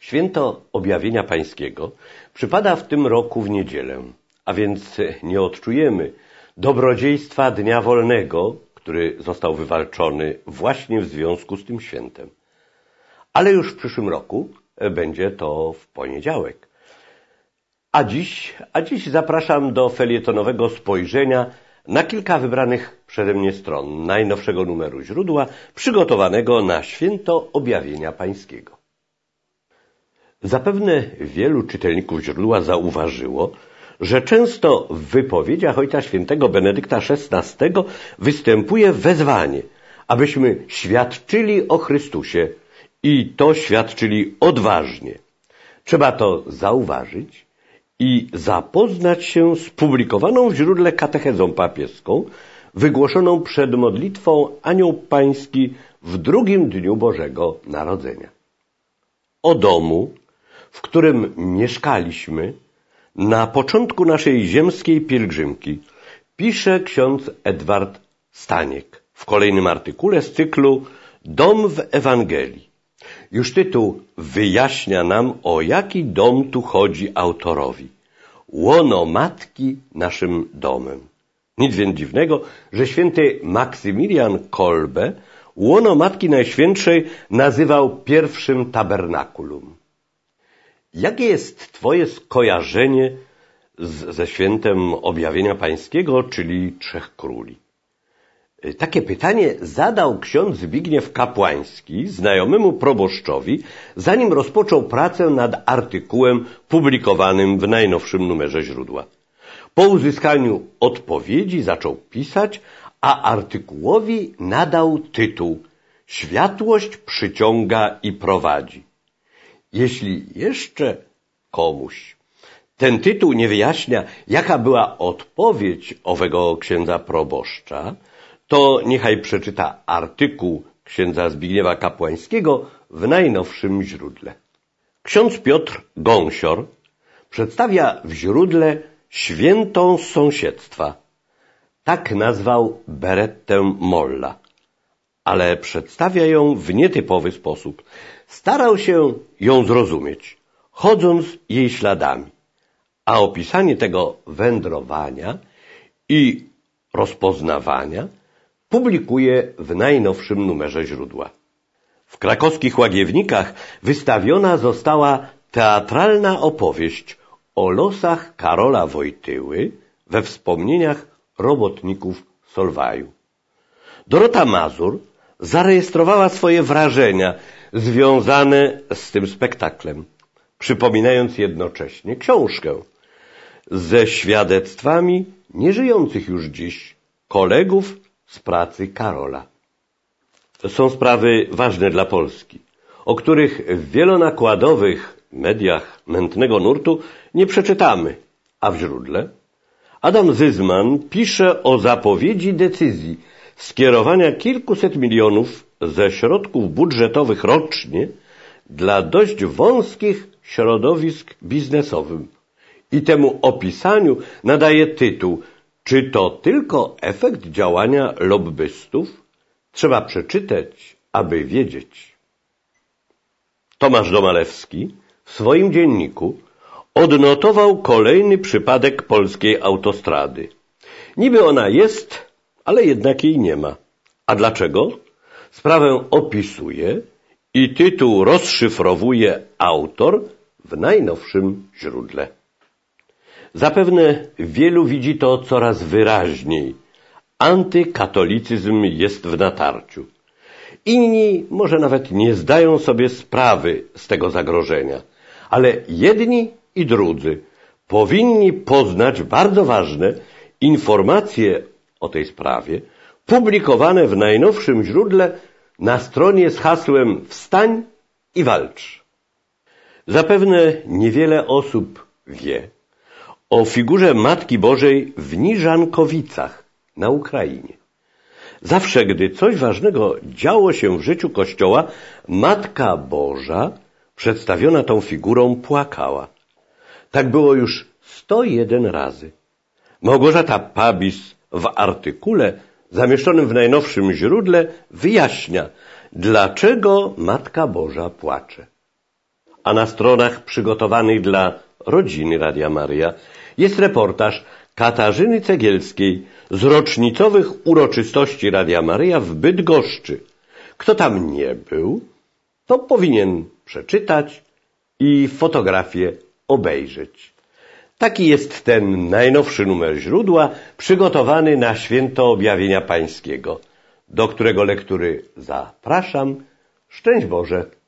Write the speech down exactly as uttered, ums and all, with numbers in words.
Święto Objawienia Pańskiego przypada w tym roku w niedzielę, a więc nie odczujemy dobrodziejstwa Dnia Wolnego, który został wywalczony właśnie w związku z tym świętem. Ale już w przyszłym roku będzie to w poniedziałek. A dziś, a dziś zapraszam do felietonowego spojrzenia na kilka wybranych przeze mnie stron najnowszego numeru źródła przygotowanego na Święto Objawienia Pańskiego. Zapewne wielu czytelników źródła zauważyło, że często w wypowiedziach Ojca Świętego Benedykta szesnastego występuje wezwanie, abyśmy świadczyli o Chrystusie i to świadczyli odważnie. Trzeba to zauważyć i zapoznać się z publikowaną w źródle katechezą papieską, wygłoszoną przed modlitwą Anioł Pański w drugim dniu Bożego Narodzenia. O domu, w którym mieszkaliśmy na początku naszej ziemskiej pielgrzymki, pisze ksiądz Edward Staniek w kolejnym artykule z cyklu Dom w Ewangelii. Już tytuł wyjaśnia nam, o jaki dom tu chodzi autorowi. Łono matki naszym domem. Nic więc dziwnego, że święty Maksymilian Kolbe łono Matki Najświętszej nazywał pierwszym tabernakulum. Jakie jest Twoje skojarzenie z, ze świętem Objawienia Pańskiego, czyli Trzech Króli? Takie pytanie zadał ksiądz Zbigniew Kapłański znajomemu proboszczowi, zanim rozpoczął pracę nad artykułem publikowanym w najnowszym numerze źródła. Po uzyskaniu odpowiedzi zaczął pisać, a artykułowi nadał tytuł Światłość przyciąga i prowadzi. Jeśli jeszcze komuś ten tytuł nie wyjaśnia, jaka była odpowiedź owego księdza proboszcza, to niechaj przeczyta artykuł księdza Zbigniewa Kapłańskiego w najnowszym źródle. Ksiądz Piotr Gąsior przedstawia w źródle świętą z sąsiedztwa. Tak nazwał Berettę Molla, ale przedstawia ją w nietypowy sposób. Starał się ją zrozumieć, chodząc jej śladami, a opisanie tego wędrowania i rozpoznawania publikuje w najnowszym numerze źródła. W krakowskich Łagiewnikach wystawiona została teatralna opowieść o losach Karola Wojtyły we wspomnieniach robotników Solwaju. Dorota Mazur zarejestrowała swoje wrażenia związane z tym spektaklem, przypominając jednocześnie książkę ze świadectwami nieżyjących już dziś kolegów z pracy Karola. To są sprawy ważne dla Polski, o których w wielonakładowych mediach mętnego nurtu nie przeczytamy, a w źródle Adam Zyzman pisze o zapowiedzi decyzji skierowania kilkuset milionów ze środków budżetowych rocznie dla dość wąskich środowisk biznesowych i temu opisaniu nadaje tytuł Czy to tylko efekt działania lobbystów? Trzeba przeczytać, aby wiedzieć. Tomasz Domalewski w swoim dzienniku odnotował kolejny przypadek polskiej autostrady. Niby ona jest, ale jednak jej nie ma. A dlaczego? Sprawę opisuje i tytuł rozszyfrowuje autor w najnowszym źródle. Zapewne wielu widzi to coraz wyraźniej. Antykatolicyzm jest w natarciu. Inni może nawet nie zdają sobie sprawy z tego zagrożenia, ale jedni i drudzy powinni poznać bardzo ważne informacje o tej sprawie publikowane w najnowszym źródle na stronie z hasłem Wstań i walcz. Zapewne niewiele osób wie o figurze Matki Bożej w Niżankowicach na Ukrainie. Zawsze, gdy coś ważnego działo się w życiu Kościoła, Matka Boża, przedstawiona tą figurą, płakała. Tak było już sto jeden razy. Małgorzata Pabis w artykule zamieszczonym w najnowszym źródle wyjaśnia, dlaczego Matka Boża płacze. a na stronach przygotowanych dla rodziny Radia Maryja jest reportaż Katarzyny Cegielskiej z rocznicowych uroczystości Radia Maryja w Bydgoszczy. Kto tam nie był, to powinien przeczytać i fotografię obejrzeć. Taki jest ten najnowszy numer źródła przygotowany na święto Objawienia Pańskiego, do którego lektury zapraszam. Szczęść Boże!